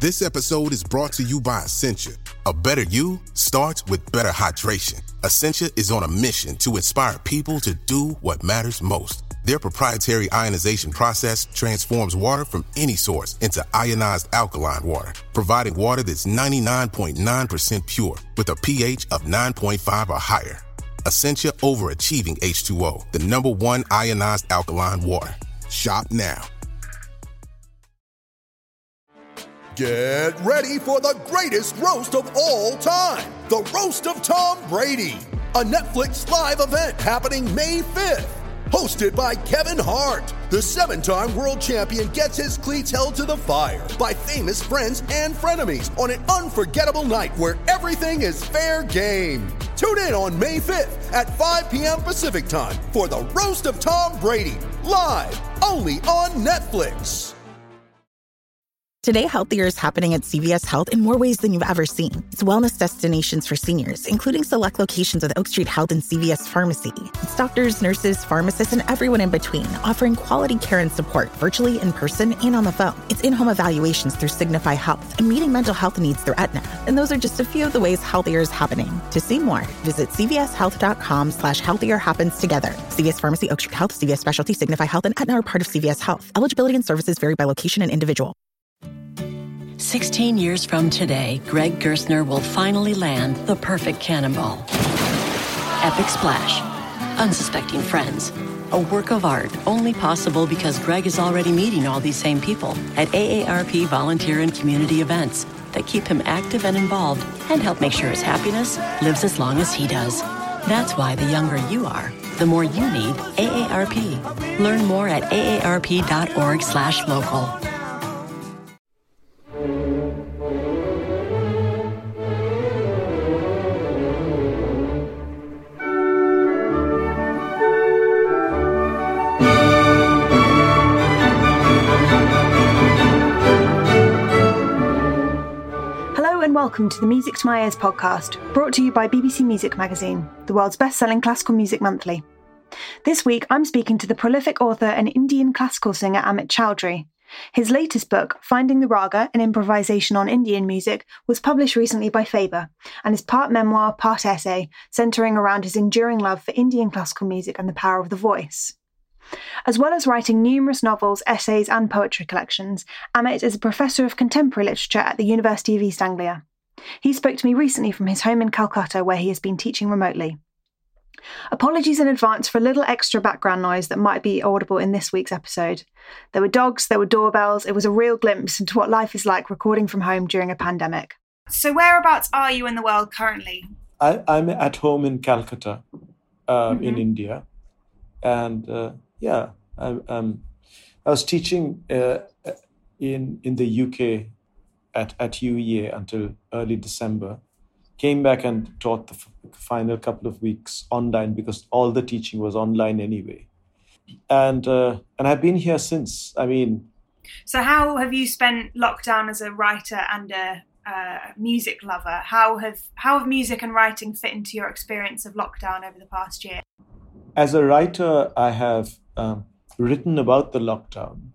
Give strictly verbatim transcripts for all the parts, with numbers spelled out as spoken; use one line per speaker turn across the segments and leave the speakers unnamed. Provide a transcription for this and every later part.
This episode is brought to you by Essentia. A better you starts with better hydration. Essentia is on a mission to inspire people to do what matters most. Their proprietary ionization process transforms water from any source into ionized alkaline water, providing water that's ninety-nine point nine percent pure with a pH of nine point five or higher. Essentia Overachieving H two O, the number one ionized alkaline water. Shop now.
Get ready for the greatest roast of all time, the Roast of Tom Brady, a Netflix live event happening May fifth. Hosted by Kevin Hart, the seven-time world champion gets his cleats held to the fire by famous friends and frenemies on an unforgettable night where everything is fair game. Tune in on May fifth at five p.m. Pacific time for the Roast of Tom Brady, live only on Netflix.
Today, healthier is happening at C V S Health in more ways than you've ever seen. It's wellness destinations for seniors, including select locations with Oak Street Health and C V S Pharmacy. It's doctors, nurses, pharmacists, and everyone in between, offering quality care and support virtually, in person, and on the phone. It's in-home evaluations through Signify Health and meeting mental health needs through Aetna. And those are just a few of the ways healthier is happening. To see more, visit cvshealth.com slash healthier happens together. C V S Pharmacy, Oak Street Health, C V S Specialty, Signify Health, and Aetna are part of C V S Health. Eligibility and services vary by location and individual.
sixteen years from today, Greg Gerstner will finally land the perfect cannonball. Epic splash. Unsuspecting friends. A work of art only possible because Greg is already meeting all these same people at A A R P volunteer and community events that keep him active and involved and help make sure his happiness lives as long as he does. That's why the younger you are, the more you need A A R P. Learn more at aarp.org slash local.
Welcome to the Music to My Ears podcast, brought to you by B B C Music Magazine, the world's best-selling classical music monthly. This week, I'm speaking to the prolific author and Indian classical singer Amit Chaudhry. His latest book, Finding the Raga, an improvisation on Indian music, was published recently by Faber, and is part memoir, part essay, centering around his enduring love for Indian classical music and the power of the voice. As well as writing numerous novels, essays, and poetry collections, Amit is a professor of contemporary literature at the University of East Anglia. He spoke to me recently from his home in Calcutta, where he has been teaching remotely. Apologies in advance for a little extra background noise that might be audible in this week's episode. There were dogs, there were doorbells. It was a real glimpse into what life is like recording from home during a pandemic. So whereabouts are you in the world currently?
I, I'm at home in Calcutta, uh,
Mm-hmm.
in India. And uh, yeah, I, um, I was teaching uh, in in the U K at, at U E A until early December. Came back and taught the f- final couple of weeks online because all the teaching was online anyway. And uh, and I've been here since. I mean...
So how have you spent lockdown as a writer and a uh, music lover? How have how have music and writing fit into your experience of lockdown over the past year?
As a writer, I have um, written about the lockdown.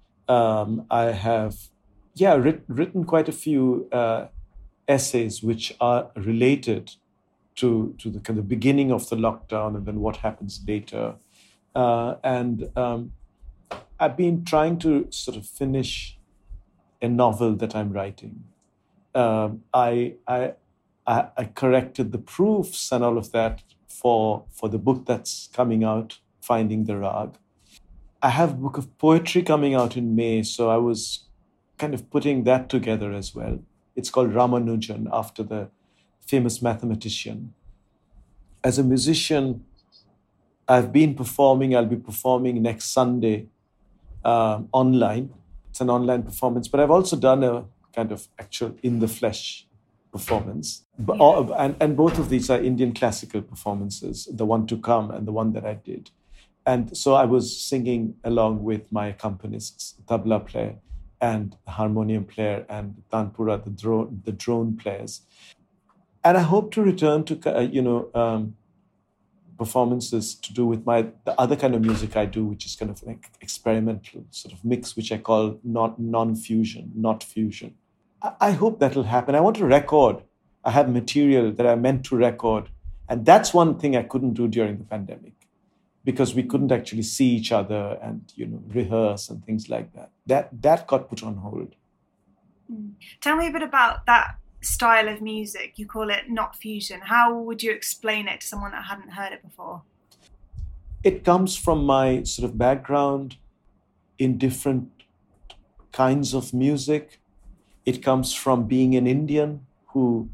Um, I have, yeah, writ- written quite a few uh, essays which are related to to the kind of beginning of the lockdown and then what happens later. Uh, and um, I've been trying to sort of finish a novel that I'm writing. Um, I, I I I corrected the proofs and all of that for for the book that's coming out, Finding the Rag. I have a book of poetry coming out in May, so I was kind of putting that together as well. It's called Ramanujan, after the famous mathematician. As a musician, I've been performing. I'll be performing next Sunday um, online. It's an online performance, but I've also done a kind of actual in-the-flesh performance. Yeah. All, and, and both of these are Indian classical performances, the one to come and the one that I did. And so I was singing along with my accompanists, tabla player and harmonium player and tanpura, the drone, the drone players. And I hope to return to, uh, you know, um, performances to do with my the other kind of music I do, which is kind of like experimental sort of mix, which I call not non-fusion, not fusion. I hope that'll happen. I want to record. I have material that I meant to record. And that's one thing I couldn't do during the pandemic, because we couldn't actually see each other and, you know, rehearse and things like that. That that got put on hold.
Tell me a bit about that style of music. You call it not fusion. How would you explain it to someone that hadn't heard it before?
It comes from my sort of background in different kinds of music. It comes from being an Indian who,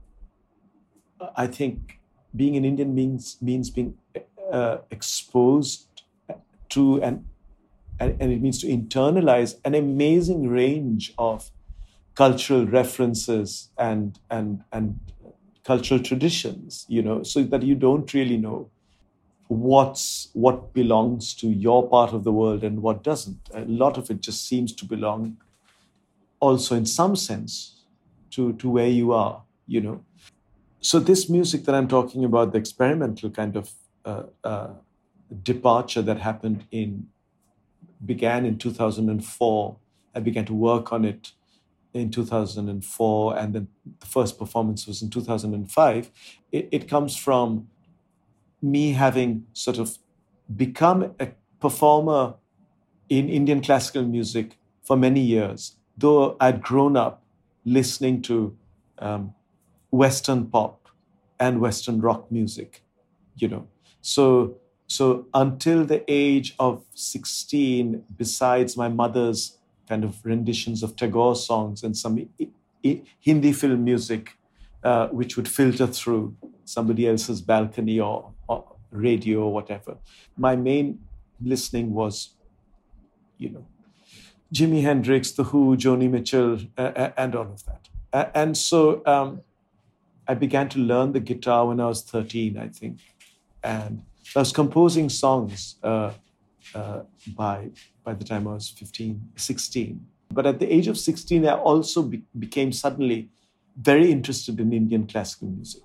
I think being an Indian means means being uh, exposed to and, and and it means to internalize an amazing range of cultural references and and and cultural traditions, you know, so that you don't really know what's what belongs to your part of the world and what doesn't. A lot of it just seems to belong also in some sense to, to where you are, you know. So this music that I'm talking about, the experimental kind of uh, uh, departure that happened in, began in two thousand four. I began to work on it in two thousand four, and then the first performance was in two thousand five. It, it comes from me having sort of become a performer in Indian classical music for many years, though I'd grown up listening to um, Western pop and Western rock music, you know. So, so until the age of sixteen, besides my mother's kind of renditions of Tagore songs and some I- I- Hindi film music, uh, which would filter through somebody else's balcony or, or radio or whatever, my main listening was, you know, Jimi Hendrix, The Who, Joni Mitchell, uh, and all of that. Uh, and so um, I began to learn the guitar when I was thirteen, I think. And I was composing songs uh, uh, by, by the time I was fifteen, sixteen. But at the age of sixteen, I also be- became suddenly very interested in Indian classical music,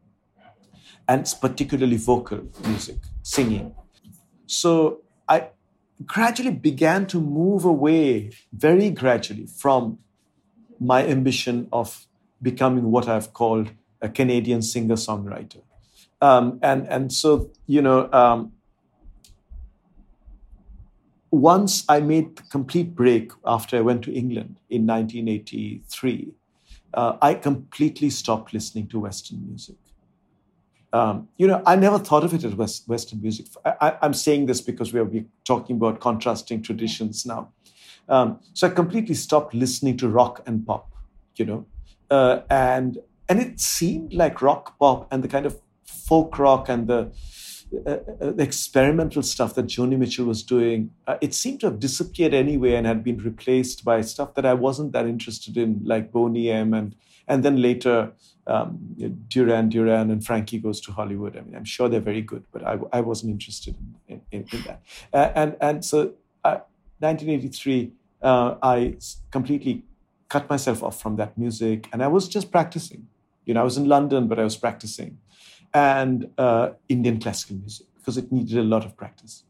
and particularly vocal music, singing. So I gradually began to move away, very gradually, from my ambition of becoming what I've called a Canadian singer-songwriter. Um, and, and so, you know, um, once I made the complete break after I went to England in nineteen eighty-three, uh, I completely stopped listening to Western music. Um, you know, I never thought of it as West, Western music. I, I'm saying this because we are we're talking about contrasting traditions now. Um, so I completely stopped listening to rock and pop, you know, uh, and and it seemed like rock, pop, and the kind of folk rock and the, uh, uh, the experimental stuff that Joni Mitchell was doing, uh, it seemed to have disappeared anyway and had been replaced by stuff that I wasn't that interested in, like Boney M. and and then later um, Duran Duran and Frankie Goes to Hollywood. I mean, I'm sure they're very good, but I, I wasn't interested in, in, in that. Uh, and and so, uh, nineteen eighty-three, uh, I completely cut myself off from that music, and I was just practicing. You know, I was in London, but I was practicing. And uh, Indian classical music, because it needed a lot of practice.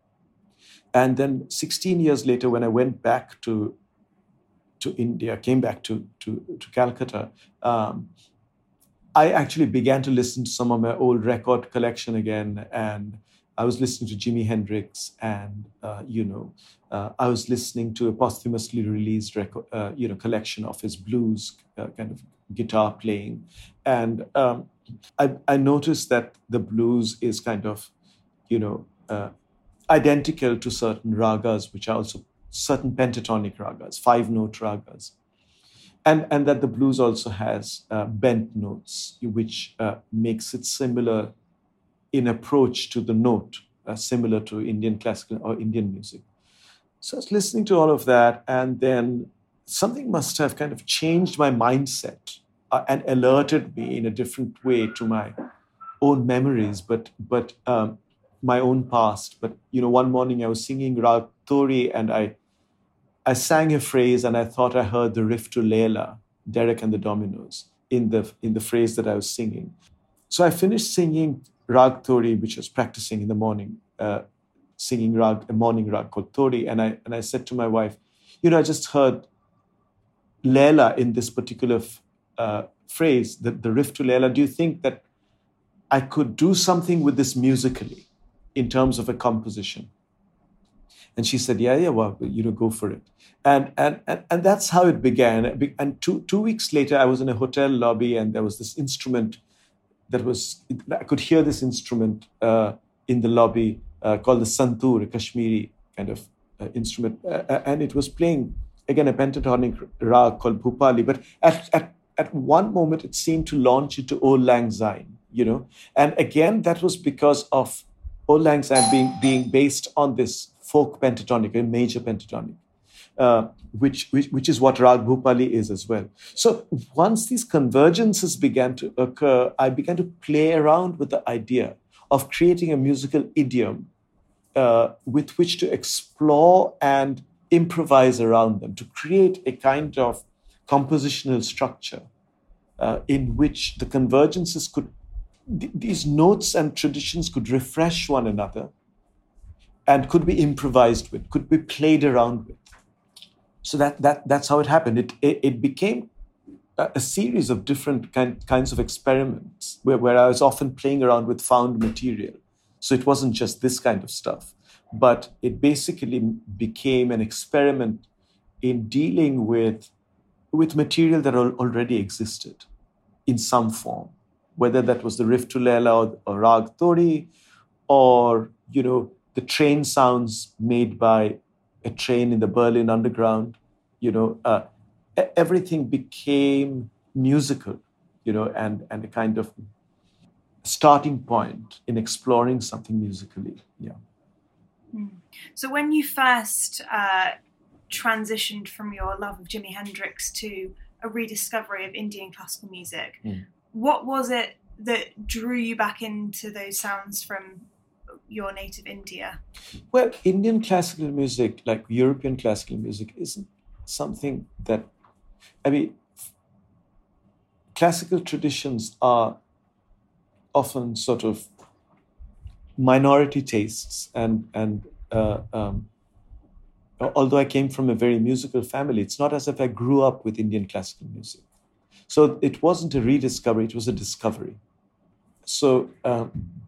And then sixteen years later, when I went back to, to India, came back to, to, to Calcutta, um, I actually began to listen to some of my old record collection again. And I was listening to Jimi Hendrix, and, uh, you know, uh, I was listening to a posthumously released record, uh, you know, collection of his blues uh, kind of guitar playing. And um, I, I noticed that the blues is kind of, you know, uh, identical to certain ragas, which are also certain pentatonic ragas, five-note ragas. And, and that the blues also has uh, bent notes, which uh, makes it similar in approach to the note, uh, similar to Indian classical or Indian music. So I was listening to all of that, and then something must have kind of changed my mindset uh, and alerted me in a different way to my own memories, but but um, my own past. But, you know, one morning I was singing Rag Tori, and I I sang a phrase, and I thought I heard the riff to Layla, Derek and the Dominos, in the in the phrase that I was singing. So I finished singing Rag Tori, which I was practicing in the morning, uh, singing rag, a morning rag called Tori, and I and I said to my wife, you know, I just heard Leila in this particular uh, phrase, the, the riff to Leila, do you think that I could do something with this musically in terms of a composition? And she said, yeah, yeah, well, you know, go for it. And and and, and that's how it began. And two, two weeks later, I was in a hotel lobby and there was this instrument that was, I could hear this instrument uh, in the lobby uh, called the santoor, a Kashmiri kind of uh, instrument. Uh, and it was playing, again, a pentatonic rag called Bhupali. But at, at, at one moment, it seemed to launch into Auld Lang Syne, you know. And again, that was because of Auld Lang Syne being, being based on this folk pentatonic, a major pentatonic, uh, which, which which is what Rag Bhupali is as well. So once these convergences began to occur, I began to play around with the idea of creating a musical idiom uh, with which to explore and improvise around them, to create a kind of compositional structure uh, in which the convergences could, th- these notes and traditions could refresh one another and could be improvised with, could be played around with. So that that that's how it happened. It it, it became a, a series of different kind, kinds of experiments where, where I was often playing around with found material. So it wasn't just this kind of stuff, but it basically became an experiment in dealing with, with material that al- already existed in some form, whether that was the riff to Leila or, or Rag Tori, or, you know, the train sounds made by a train in the Berlin Underground, you know, uh, everything became musical, you know, and, and a kind of starting point in exploring something musically. Yeah.
Mm. So when you first uh, transitioned from your love of Jimi Hendrix to a rediscovery of Indian classical music, mm. what was it that drew you back into those sounds from your native India?
Well, Indian classical music, like European classical music, isn't something that, I mean, classical traditions are often sort of minority tastes. And, and uh, um, although I came from a very musical family, it's not as if I grew up with Indian classical music. So it wasn't a rediscovery, it was a discovery. So, um,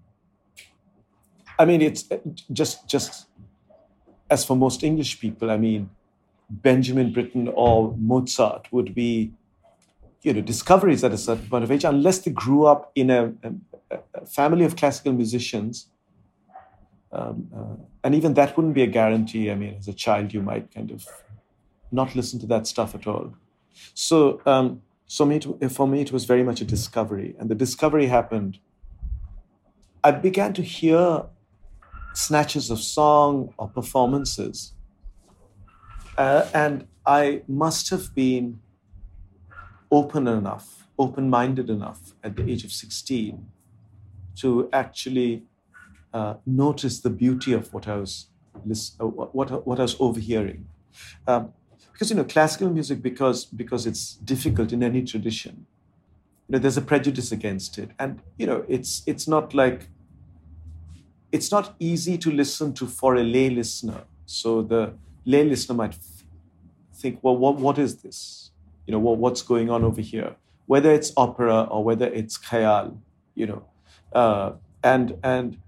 I mean, it's just just as for most English people, I mean, Benjamin Britten or Mozart would be, you know, discoveries at a certain point of age, unless they grew up in a, a, a family of classical musicians. Um, uh, and even that wouldn't be a guarantee. I mean, as a child, you might kind of not listen to that stuff at all. So, um, so me, it, for me, it was very much a discovery. And the discovery happened. I began to hear snatches of song or performances. Uh, and I must have been open enough, open-minded enough at the age of sixteen to actually uh, notice the beauty of what I was listen, uh, what, what I was overhearing. Um, because, you know, classical music, because, because it's difficult in any tradition, you know, there's a prejudice against it. And, you know, it's it's not like, it's not easy to listen to for a lay listener. So the lay listener might f- think, well, what, what is this? You know, well, what's going on over here? Whether it's opera or whether it's khayal, you know. Uh, and and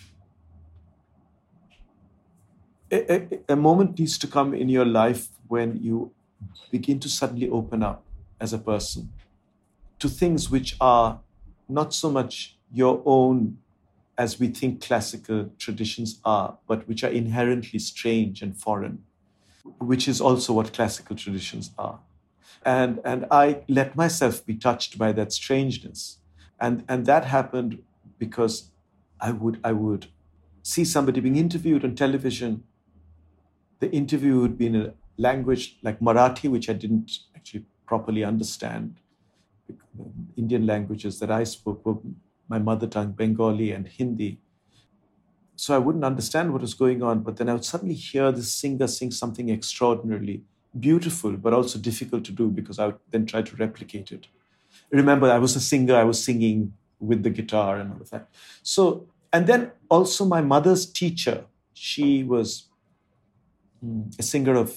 a, a, a moment needs to come in your life when you begin to suddenly open up as a person to things which are not so much your own as we think classical traditions are, but which are inherently strange and foreign, which is also what classical traditions are. And, and I let myself be touched by that strangeness. And, and that happened because I would, I would see somebody being interviewed on television. The interview would be in a language like Marathi, which I didn't actually properly understand. The Indian languages that I spoke were my mother tongue, Bengali and Hindi. So I wouldn't understand what was going on, but then I would suddenly hear this singer sing something extraordinarily beautiful, but also difficult to do because I would then try to replicate it. Remember, I was a singer, I was singing with the guitar and all of that. So, and then also my mother's teacher, she was a singer of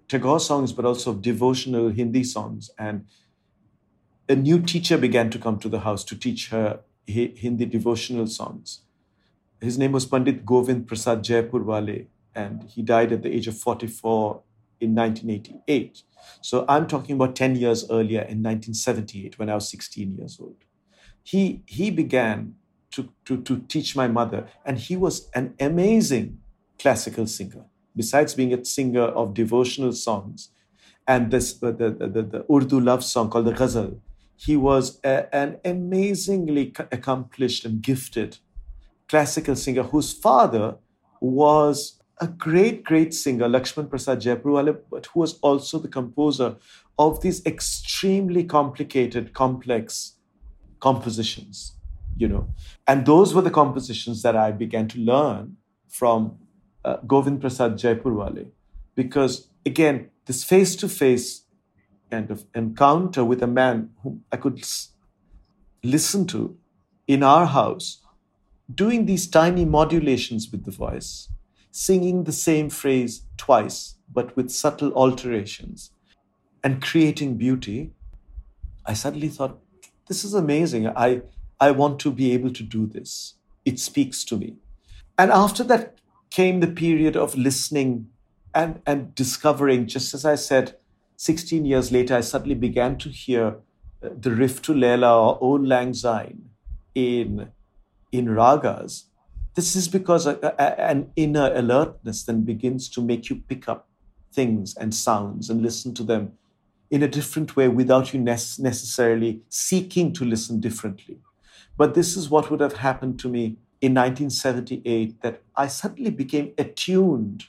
Tagore songs, but also devotional Hindi songs. And a new teacher began to come to the house to teach her Hindi devotional songs. His name was Pandit Govind Prasad Jaipurwale, and he died at the age of forty-four in nineteen eighty-eight. So I'm talking about ten years earlier, in nineteen seventy-eight, when I was sixteen years old. He, he began to, to, to teach my mother, and he was an amazing classical singer. Besides being a singer of devotional songs and this uh, the, the, the Urdu love song called the Ghazal, he was a, an amazingly accomplished and gifted classical singer whose father was a great, great singer, Lakshman Prasad Jaipurwale, but who was also the composer of these extremely complicated, complex compositions, you know. And those were the compositions that I began to learn from uh, Govind Prasad Jaipurwale. Because, again, this face-to-face kind of encounter with a man whom I could s- listen to in our house, doing these tiny modulations with the voice, singing the same phrase twice, but with subtle alterations, and creating beauty, I suddenly thought, this is amazing. I, I want to be able to do this. It speaks to me. And after that came the period of listening and, and discovering, just as I said, sixteen years later, I suddenly began to hear the Riff to Leila or Old Lang Syne in, in ragas. This is because a, a, an inner alertness then begins to make you pick up things and sounds and listen to them in a different way without you ne- necessarily seeking to listen differently. But this is what would have happened to me in nineteen seventy-eight, that I suddenly became attuned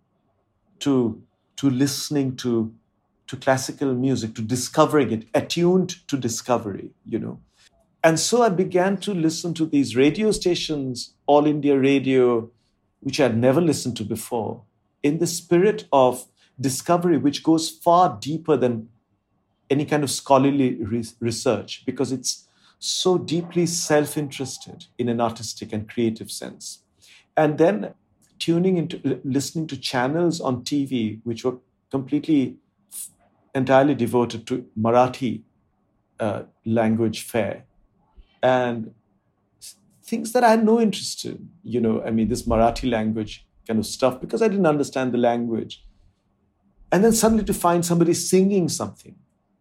to, to listening to, to classical music, to discovering it, attuned to discovery, you know. And so I began to listen to these radio stations, All India Radio, which I had never listened to before, in the spirit of discovery, which goes far deeper than any kind of scholarly re- research, because it's so deeply self-interested in an artistic and creative sense. And then tuning into, listening to channels on T V, which were completely, entirely devoted to Marathi uh, language fare. And things that I had no interest in, you know, I mean, this Marathi language kind of stuff, because I didn't understand the language. And then suddenly to find somebody singing something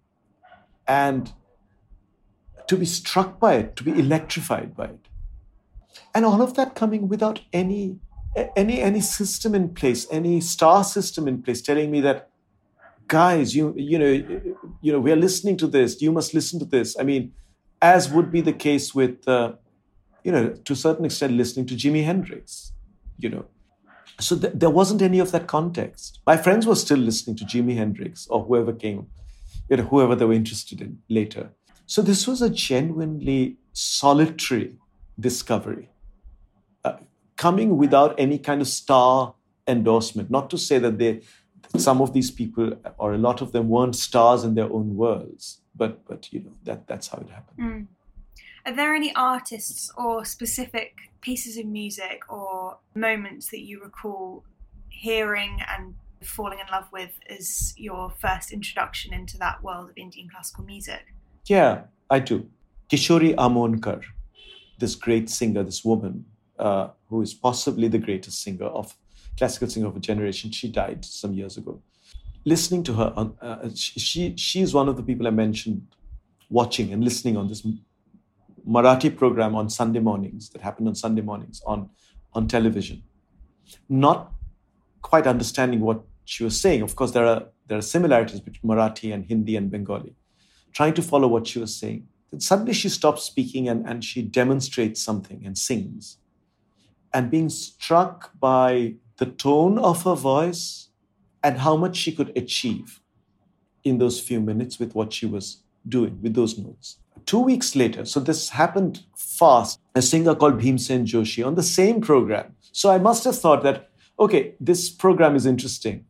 and to be struck by it, to be electrified by it. And all of that coming without any, any, any system in place, any star system in place, telling me that, guys, you, you know, you know, we're listening to this, you must listen to this. I mean, as would be the case with, uh, you know, to a certain extent, listening to Jimi Hendrix, you know. So th- there wasn't any of that context. My friends were still listening to Jimi Hendrix or whoever came, you know, whoever they were interested in later. So this was a genuinely solitary discovery, uh, coming without any kind of star endorsement. Not to say that they, some of these people, or a lot of them, weren't stars in their own worlds. But, but you know, that that's how it happened.
Mm. Are there any artists or specific pieces of music or moments that you recall hearing and falling in love with as your first introduction into that world of Indian classical music?
Yeah, I do. Kishori Amonkar, this great singer, this woman, uh, who is possibly the greatest singer of classical singer of a generation. She died some years ago. Listening to her, on, uh, she she is one of the people I mentioned watching and listening on this Marathi program on Sunday mornings that happened on Sunday mornings on, on television. Not quite understanding what she was saying. Of course, there are there are similarities between Marathi and Hindi and Bengali. Trying to follow what she was saying. Then suddenly she stops speaking and, and she demonstrates something and sings. And being struck by the tone of her voice and how much she could achieve in those few minutes with what she was doing, with those notes. Two weeks later, so this happened fast, a singer called Bhimsen Joshi on the same program. So I must have thought that, okay, this program is interesting.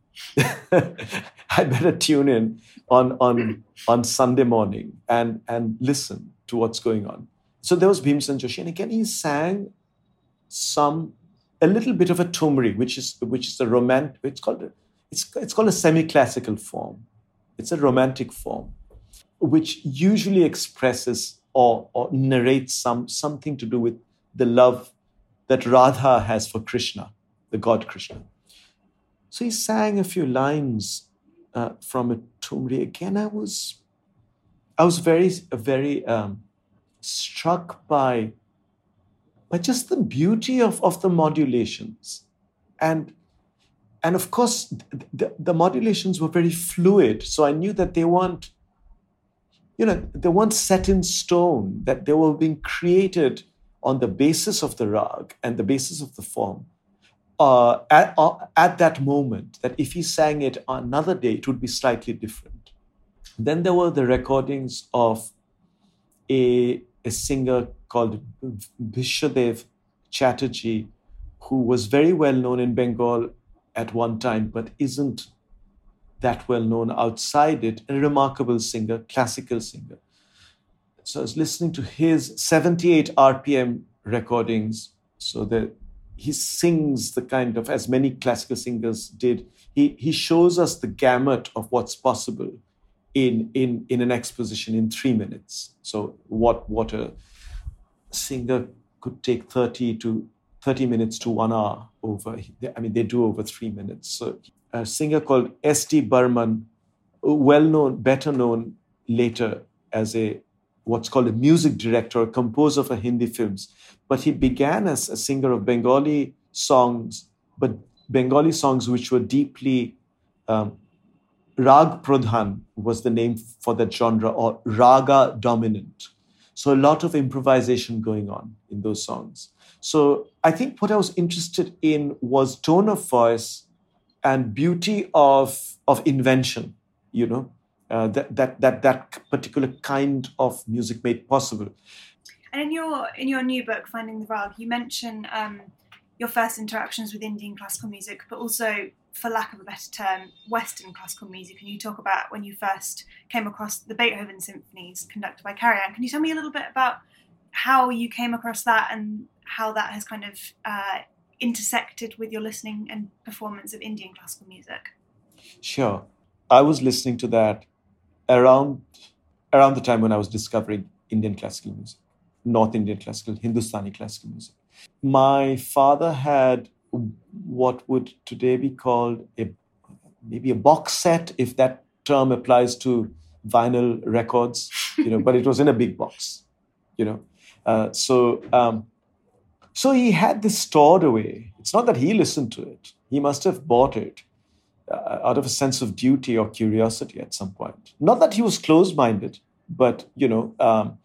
I better tune in on, on, on Sunday morning and, and listen to what's going on. So there was Bhimsen Joshi, and again he sang some, a little bit of a tumri, which is which is a romantic, it's called, it's, it's called a semi-classical form. It's a romantic form, which usually expresses or, or narrates some, something to do with the love that Radha has for Krishna, the god Krishna. So he sang a few lines uh, from it, Tumri. Again, I was, I was very, very um, struck by, by just the beauty of, of the modulations. And, and of course, the, the modulations were very fluid. So I knew that they weren't, you know, they weren't set in stone, that they were being created on the basis of the rag and the basis of the form. Uh, at, uh, at that moment, that if he sang it another day, it would be slightly different. Then there were the recordings of a, a singer called Bhishmadev Chatterjee, who was very well known in Bengal at one time, but isn't that well known outside it, a remarkable singer, classical singer. So I was listening to his seventy-eight R P M recordings, so that he sings the kind of, as many classical singers did, he, he shows us the gamut of what's possible in, in, in an exposition in three minutes. So what, what a singer could take thirty minutes to one hour over. I mean, they do over three minutes. So a singer called S D Burman, well-known, better known later as a what's called a music director, a composer for Hindi films. But he began as a singer of Bengali songs, but Bengali songs which were deeply, um, Rag Pradhan was the name for that genre, or Raga dominant. So a lot of improvisation going on in those songs. So I think what I was interested in was tone of voice and beauty of, of invention, you know, uh, that, that, that, that particular kind of music made possible.
And in your in your new book, Finding the Rag, you mention um, your first interactions with Indian classical music, but also, for lack of a better term, Western classical music. And you talk about when you first came across the Beethoven symphonies conducted by Karajan. Can you tell me a little bit about how you came across that and how that has kind of uh, intersected with your listening and performance of Indian classical music?
Sure. I was listening to that around around the time when I was discovering Indian classical music. North Indian classical, Hindustani classical music. My father had what would today be called a maybe a box set, if that term applies to vinyl records, you know, but it was in a big box, you know. Uh, so, um, so he had this stored away. It's not that he listened to it. He must have bought it uh, out of a sense of duty or curiosity at some point. Not that he was closed-minded, but, you know, um,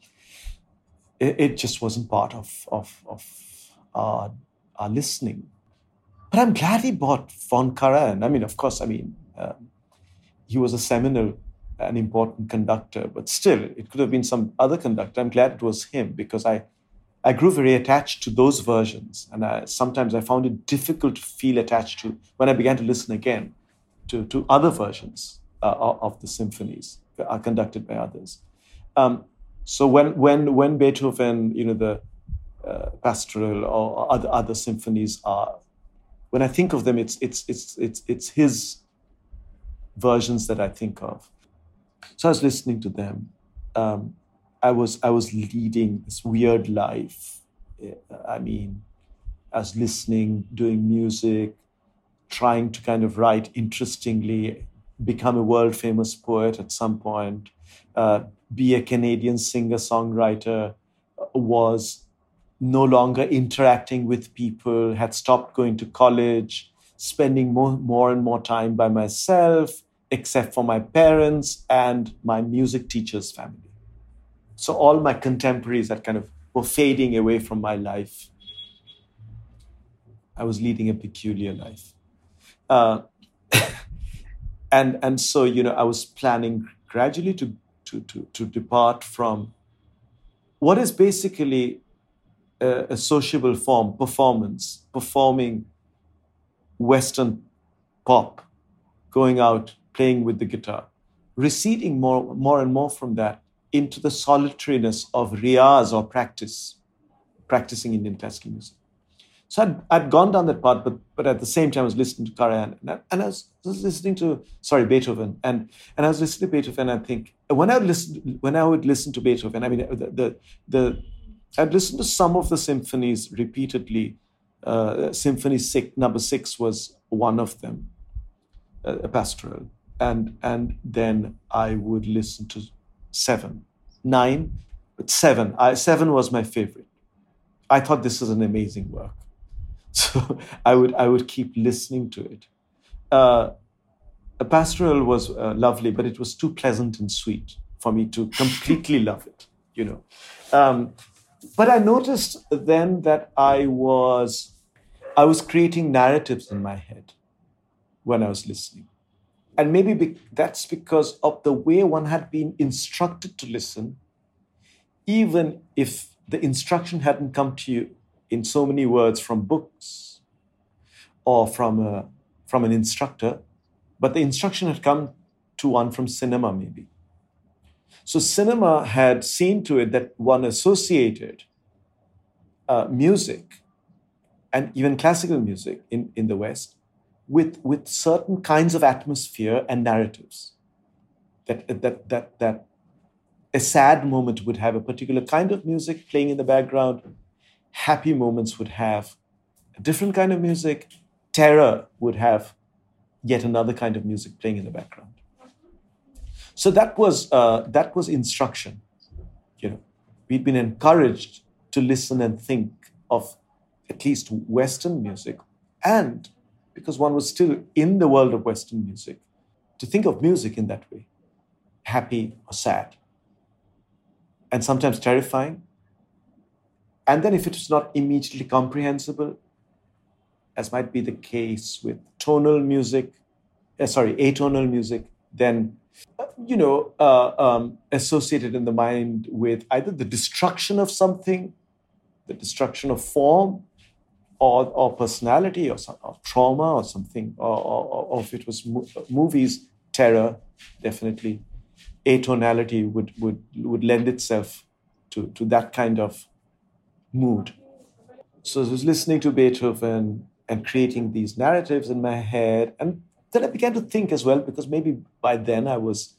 it just wasn't part of, of, of our, our listening. But I'm glad he bought von Karajan. I mean, of course, I mean, uh, he was a seminal, an important conductor, but still, it could have been some other conductor. I'm glad it was him, because I, I grew very attached to those versions. And I, sometimes I found it difficult to feel attached to, when I began to listen again, to, to other versions uh, of the symphonies that are conducted by others. Um, So when when when Beethoven, you know, the uh, pastoral or other other symphonies are, when I think of them, it's it's it's it's it's his versions that I think of. So I was listening to them. Um, I was I was leading this weird life. I mean, I was listening, doing music, trying to kind of write interestingly, become a world famous poet at some point. Uh, be a Canadian singer-songwriter, was no longer interacting with people, had stopped going to college, spending more, more and more time by myself, except for my parents and my music teacher's family. So all my contemporaries that kind of were fading away from my life. I was leading a peculiar life. Uh, and, and so, you know, I was planning gradually to To, to, to depart from what is basically a, a sociable form, performance, performing Western pop, going out, playing with the guitar, receding more, more and more from that into the solitariness of riyaz or practice, practicing Indian classical music. So I'd, I'd gone down that path, but but at the same time I was listening to Karajan, and I, and I was, was listening to sorry Beethoven, and and I was listening to Beethoven. And I think when I would listen when I would listen to Beethoven, I mean the the, the I'd listen to some of the symphonies repeatedly. Uh, Symphony six, number six was one of them, uh, a pastoral, and and then I would listen to seven, nine, but seven. I, seven was my favorite. I thought this was an amazing work. So I would I would keep listening to it. Uh, a pastoral was uh, lovely, but it was too pleasant and sweet for me to completely love it, you know. Um, but I noticed then that I was I was creating narratives in my head when I was listening. And maybe be, that's because of the way one had been instructed to listen, even if the instruction hadn't come to you in so many words from books or from a, from an instructor, but the instruction had come to one from cinema maybe. So cinema had seen to it that one associated uh, music and even classical music in, in the West with, with certain kinds of atmosphere and narratives. That, that, that, that a sad moment would have a particular kind of music playing in the background. Happy moments would have a different kind of music. Terror would have yet another kind of music playing in the background. So that was uh, that was instruction. You know, we'd been encouraged to listen and think of at least Western music, and because one was still in the world of Western music, to think of music in that way, happy or sad, and sometimes terrifying. And then if it was not immediately comprehensible, as might be the case with tonal music, uh, sorry, atonal music, then, you know, uh, um, associated in the mind with either the destruction of something, the destruction of form, or, or personality, or, some, or trauma, or something, or, or, or if it was mo- movies, terror, definitely. Atonality would, would, would lend itself to, to that kind of mood. So I was listening to Beethoven and creating these narratives in my head. And then I began to think as well, because maybe by then I was,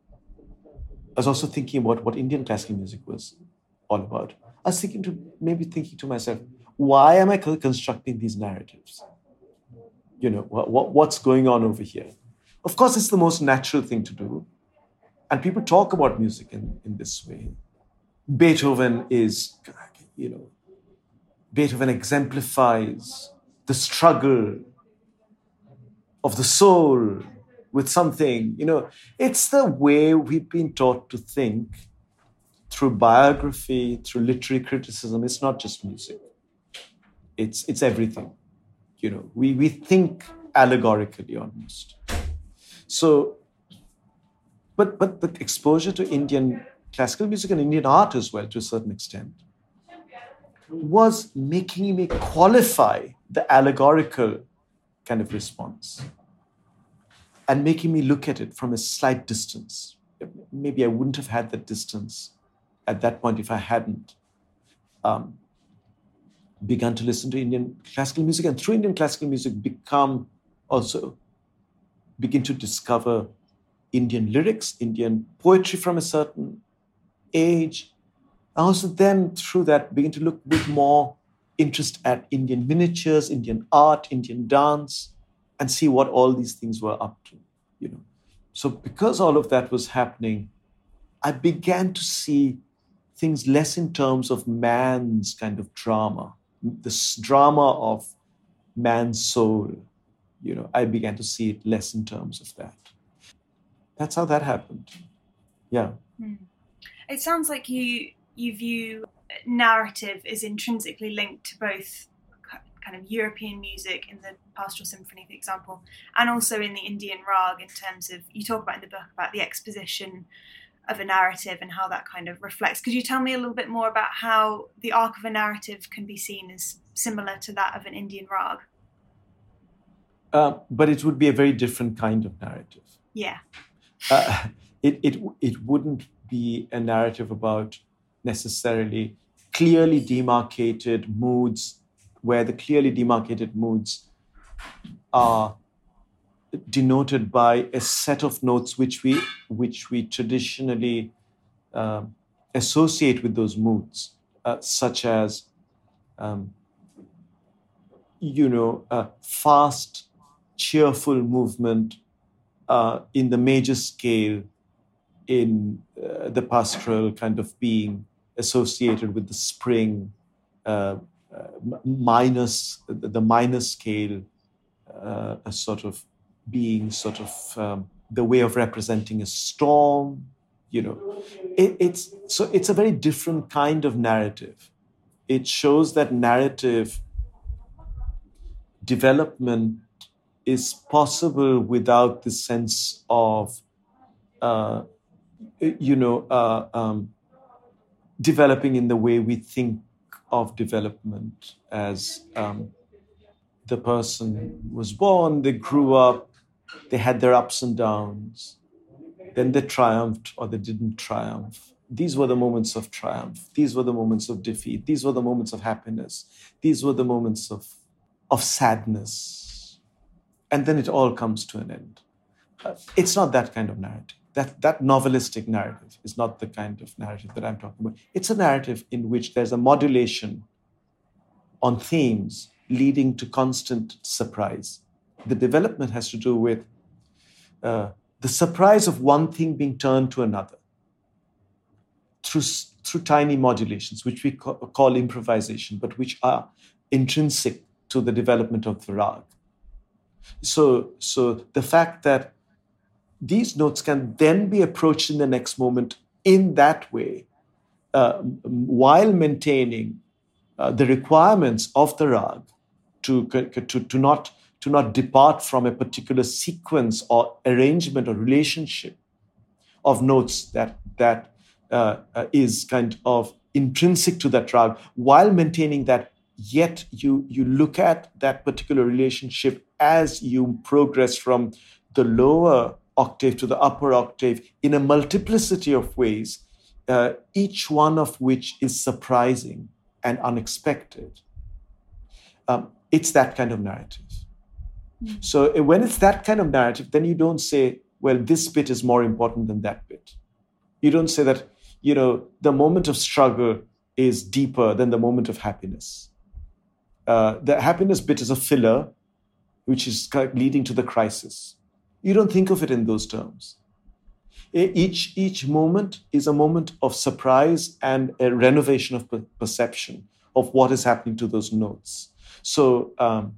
I was also thinking about what Indian classical music was all about. I was thinking to, maybe thinking to myself, why am I constructing these narratives? You know, what, what, what's going on over here? Of course, it's the most natural thing to do. And people talk about music in, in this way. Beethoven is, you know, Beethoven exemplifies the struggle of the soul with something. You know, it's the way we've been taught to think through biography, through literary criticism. It's not just music. It's it's everything. You know, we, we think allegorically almost. So, but but the exposure to Indian classical music and Indian art as well, to a certain extent, was making me qualify the allegorical kind of response and making me look at it from a slight distance. Maybe I wouldn't have had that distance at that point if I hadn't um, begun to listen to Indian classical music, and through Indian classical music become also begin to discover Indian lyrics, Indian poetry from a certain age. I also then, through that, begin to look with more interest at Indian miniatures, Indian art, Indian dance, and see what all these things were up to, you know. So because all of that was happening, I began to see things less in terms of man's kind of drama, this drama of man's soul, you know. I began to see it less in terms of that. That's how that happened. Yeah.
Hmm. It sounds like you... you view narrative as intrinsically linked to both kind of European music in the Pastoral Symphony, for example, and also in the Indian Rag, in terms of, you talk about in the book about the exposition of a narrative and how that kind of reflects. Could you tell me a little bit more about how the arc of a narrative can be seen as similar to that of an Indian Rag?
Uh, but it would be a very different kind of narrative.
Yeah.
Uh, it, it, it wouldn't be a narrative about necessarily clearly demarcated moods where the clearly demarcated moods are denoted by a set of notes which we which we traditionally uh, associate with those moods, uh, such as um, you know, uh, fast, cheerful movement uh, in the major scale, in uh, the pastoral kind of being associated with the spring, uh, uh, minus the, the minor scale, uh, a sort of being sort of um, the way of representing a storm. You know, it, it's so it's a very different kind of narrative. It shows that narrative development is possible without the sense of, uh, you know, uh, um, developing in the way we think of development as um, the person was born, they grew up, they had their ups and downs, then they triumphed or they didn't triumph. These were the moments of triumph. These were the moments of defeat. These were the moments of happiness. These were the moments of of sadness, and then it all comes to an end. Uh, it's not that kind of narrative. That, that novelistic narrative is not the kind of narrative that I'm talking about. It's a narrative in which there's a modulation on themes leading to constant surprise. The development has to do with uh, the surprise of one thing being turned to another through, through tiny modulations, which we ca- call improvisation, but which are intrinsic to the development of the rag. So, so the fact that these notes can then be approached in the next moment in that way, uh, while maintaining uh, the requirements of the rag to, to, to, not, to not depart from a particular sequence or arrangement or relationship of notes that, that uh, uh, is kind of intrinsic to that rag, while maintaining that. Yet you, you look at that particular relationship as you progress from the lower octave to the upper octave in a multiplicity of ways, uh, each one of which is surprising and unexpected. Um, it's that kind of narrative. Mm-hmm. So when it's that kind of narrative, then you don't say, well, this bit is more important than that bit. You don't say that, you know, the moment of struggle is deeper than the moment of happiness. Uh, the happiness bit is a filler, which is leading to the crisis. You don't think of it in those terms. Each, each moment is a moment of surprise and a renovation of per- perception of what is happening to those notes. So, um,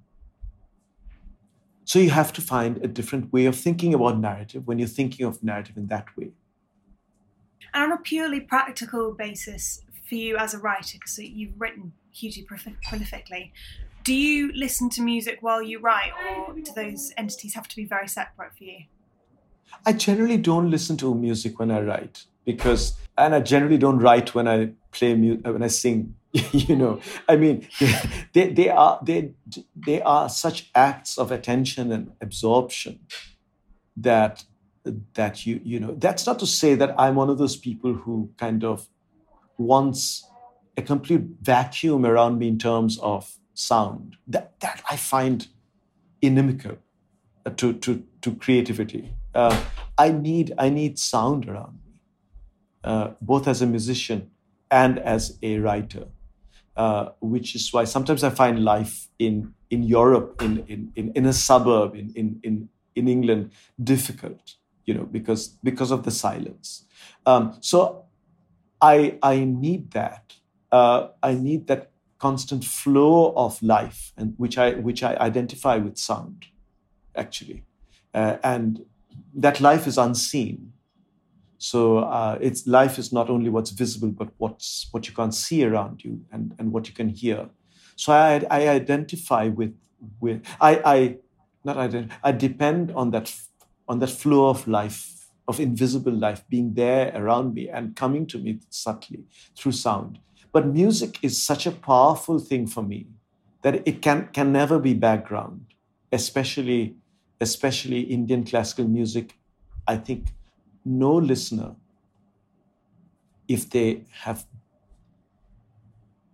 so you have to find a different way of thinking about narrative when you're thinking of narrative in that way.
And on a purely practical basis, for you as a writer, because you've written hugely prolifically, do you listen to music while you write, or do those entities have to be very separate for you?
I generally don't listen to music when I write, because, and I generally don't write when I play music, when I sing. You know, I mean, they they are they they are such acts of attention and absorption that that you you know. That's not to say that I'm one of those people who kind of wants a complete vacuum around me in terms of sound. That that I find inimical to to to creativity. Uh, I need I need sound around me, uh, both as a musician and as a writer. Uh, which is why sometimes I find life in in Europe, in in in, in a suburb in, in in in England, difficult. You know, because because of the silence. Um, so I I need that. Uh, I need that constant flow of life, and which I which I identify with sound, actually, uh, and that life is unseen. So uh, it's life is not only what's visible, but what's what you can't see around you, and, and what you can hear. So I I identify with with I I not identify, I depend on that on that flow of life, of invisible life, being there around me and coming to me subtly through sound. But music is such a powerful thing for me that it can can never be background, especially especially Indian classical music. I think no listener, if they have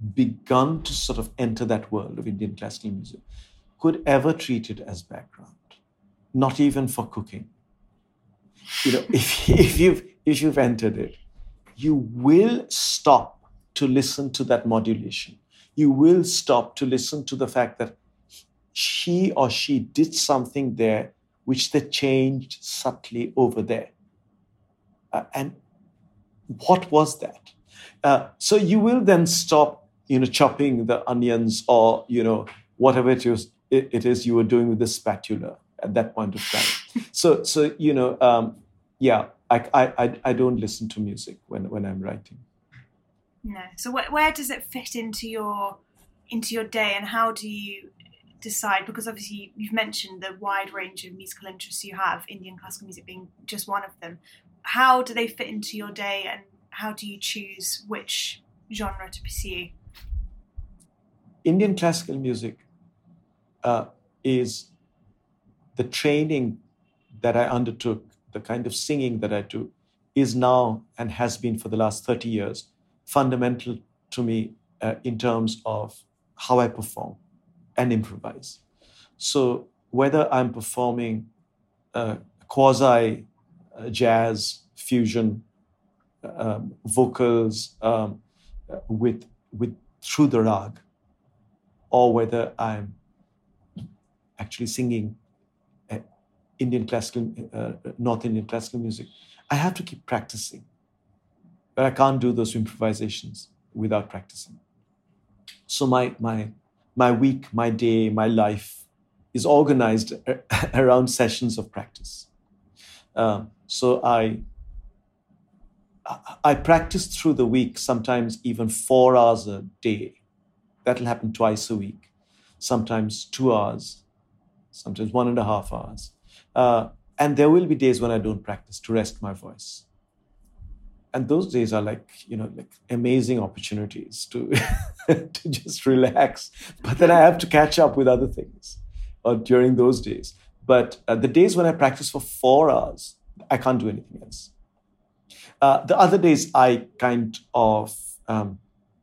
begun to sort of enter that world of Indian classical music could ever treat it as background, not even for cooking. You know, if, if you've if you've entered it, you will stop to listen to that modulation. You will stop to listen to the fact that she or she did something there which they changed subtly over there. Uh, and what was that? Uh, so you will then stop, you know, chopping the onions or, you know, whatever it is, it, it is you were doing with the spatula at that point of time. so, so you know, um, yeah, I, I, I don't listen to music when, when I'm writing.
No. So wh- where does it fit into your into your day, and how do you decide? Because obviously you've mentioned the wide range of musical interests you have, Indian classical music being just one of them. How do they fit into your day, and how do you choose which genre to pursue?
Indian classical music uh, is the training that I undertook, the kind of singing that I do, is now and has been for the last thirty years fundamental to me uh, in terms of how I perform and improvise. So whether I'm performing uh, quasi uh, jazz, fusion, um, vocals um, with with through the rag, or whether I'm actually singing uh, Indian classical, uh, North Indian classical music, I have to keep practicing. But I can't do those improvisations without practicing. So my my my week, my day, my life is organized around sessions of practice. Um, so I I practice through the week, sometimes even four hours a day. That'll happen twice a week. Sometimes two hours, sometimes one and a half hours. Uh, and there will be days when I don't practice to rest my voice. And those days are like, you know, like amazing opportunities to, to just relax. But then I have to catch up with other things uh, during those days. But uh, the days when I practice for four hours, I can't do anything else. Uh, the other days I kind of um,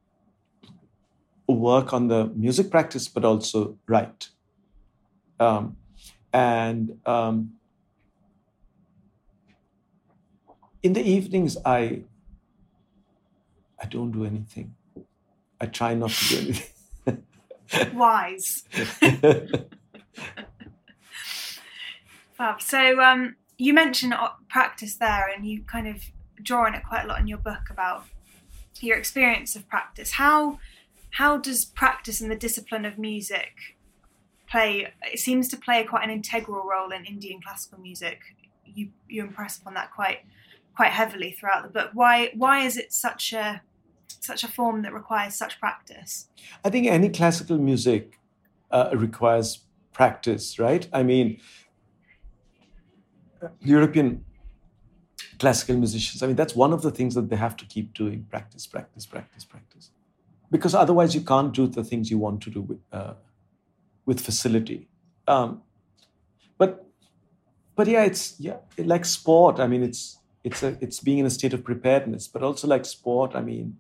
work on the music practice, but also write. Um, and um, in the evenings, I I don't do anything. I try not to do anything.
Wise. Fab. So um, you mentioned practice there, and you kind of draw on it quite a lot in your book about your experience of practice. How how does practice and the discipline of music play? It seems to play quite an integral role in Indian classical music. You you impress upon that quite quite heavily throughout the book. Why why is it such a such a form that requires such practice?
I think any classical music uh, requires practice, right? I mean, European classical musicians, I mean, that's one of the things that they have to keep doing, practice, practice, practice, practice. Because otherwise you can't do the things you want to do with, uh, with facility. Um, but, but yeah, it's yeah, like sport. I mean, it's, it's, a, it's being in a state of preparedness, but also like sport, I mean,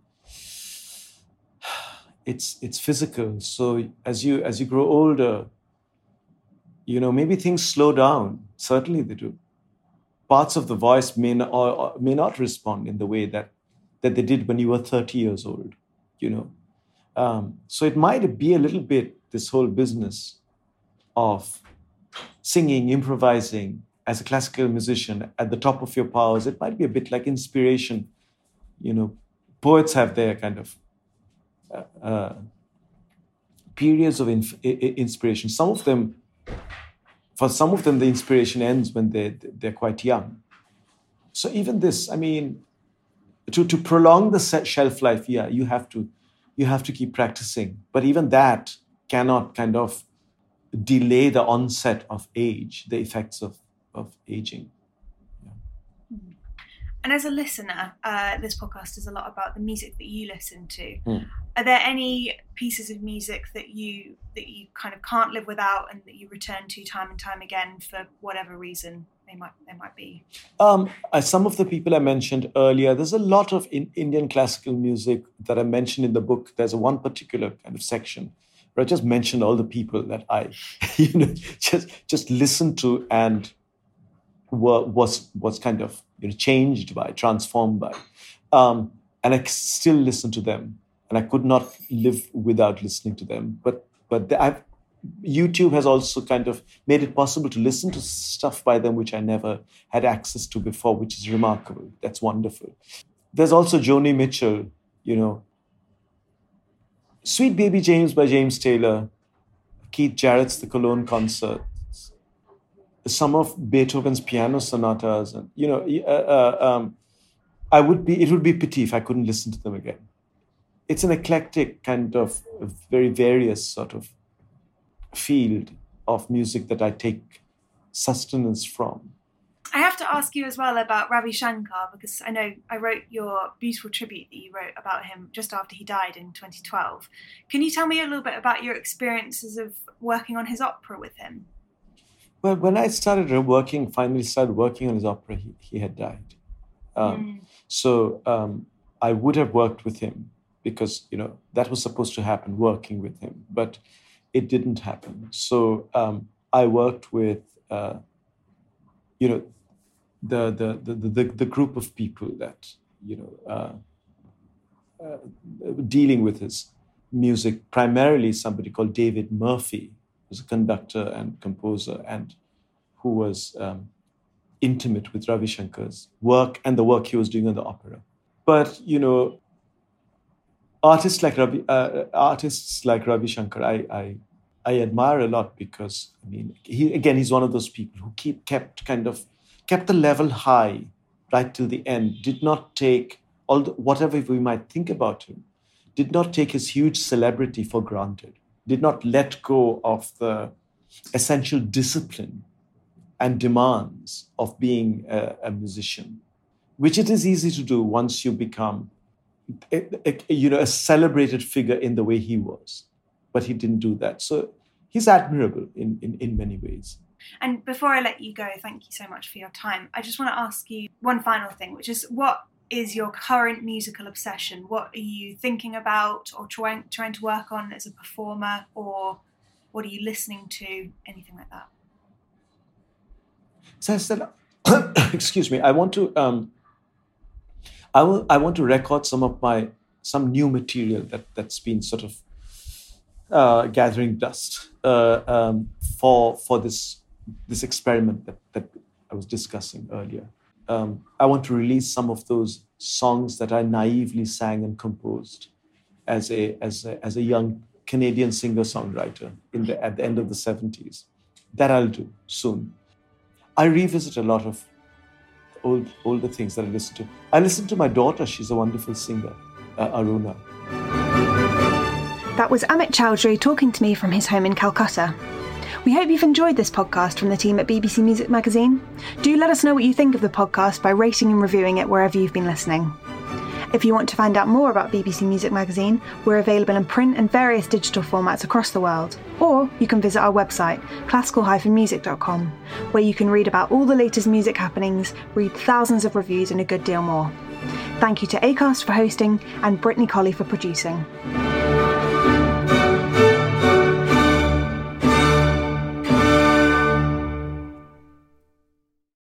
it's, it's physical. So as you, as you grow older, you know, maybe things slow down. Certainly they do. Parts of the voice may not, or, or may not respond in the way that, that they did when you were thirty years old, you know. Um, so it might be a little bit this whole business of singing, improvising as a classical musician at the top of your powers. It might be a bit like inspiration. You know, poets have their kind of uh, uh, periods of inf- inspiration. Some of them, For some of them, the inspiration ends when they, they're quite young. So even this, I mean, to, to prolong the shelf life, yeah, you have to you have to keep practicing. But even that cannot kind of delay the onset of age, the effects of, of aging. Yeah.
And as a listener, uh, this podcast is a lot about the music that you listen to.
Mm.
Are there any pieces of music that you that you kind of can't live without and that you return to time and time again for whatever reason? they might they might be?
Um, uh, some of the people I mentioned earlier, there's a lot of in Indian classical music that I mentioned in the book. There's a one particular kind of section where I just mentioned all the people that I, you know, just just listened to and were, was was kind of you know changed by, transformed by, um, and I still listen to them, and I could not live without listening to them. But but the, I've. YouTube has also kind of made it possible to listen to stuff by them which I never had access to before, which is remarkable. That's wonderful. There's also Joni Mitchell, you know, Sweet Baby James by James Taylor, Keith Jarrett's The Cologne Concerts, some of Beethoven's piano sonatas, and you know, uh, uh, um, I would be. It would be a pity if I couldn't listen to them again. It's an eclectic kind of very various sort of field of music that I take sustenance from.
I have to ask you as well about Ravi Shankar, because I know I wrote your beautiful tribute that you wrote about him just after he died in twenty twelve. Can you tell me a little bit about your experiences of working on his opera with him?
Well, when I started working, finally started working on his opera, he, he had died. Um, mm. So um, I would have worked with him because, you know, that was supposed to happen, working with him. But it didn't happen. So um, I worked with, uh, you know, the the, the the the group of people that, you know, uh, uh, dealing with his music, primarily somebody called David Murphy, who's a conductor and composer and who was um, intimate with Ravi Shankar's work and the work he was doing on the opera. But, you know, artists like Ravi, uh, artists like Ravi Shankar, I, I I admire a lot because, I mean, he again, he's one of those people who keep kept kind of, kept the level high right till the end, did not take, all the, whatever we might think about him, did not take his huge celebrity for granted, did not let go of the essential discipline and demands of being a, a musician, which it is easy to do once you become, a, a, you know, a celebrated figure in the way he was. But he didn't do that. So he's admirable in, in, in many ways.
And before I let you go, thank you so much for your time. I just want to ask you one final thing, which is what is your current musical obsession? What are you thinking about or trying trying to work on as a performer, or what are you listening to? Anything like that?
So I said, excuse me, I want to um, I will I want to record some of my some new material that, that's been sort of Uh, gathering dust uh, um, for for this this experiment that, that I was discussing earlier. Um, I want to release some of those songs that I naively sang and composed as a as a, as a young Canadian singer-songwriter in the at the end of the seventies. That I'll do soon. I revisit a lot of old older things that I listen to. I listen to my daughter. She's a wonderful singer, uh, Aruna.
That was Amit Chaudhry talking to me from his home in Calcutta. We hope you've enjoyed this podcast from the team at B B C Music Magazine. Do let us know what you think of the podcast by rating and reviewing it wherever you've been listening. If you want to find out more about B B C Music Magazine, we're available in print and various digital formats across the world. Or you can visit our website, classical dash music dot com, where you can read about all the latest music happenings, read thousands of reviews and a good deal more. Thank you to Acast for hosting and Brittany Colley for producing.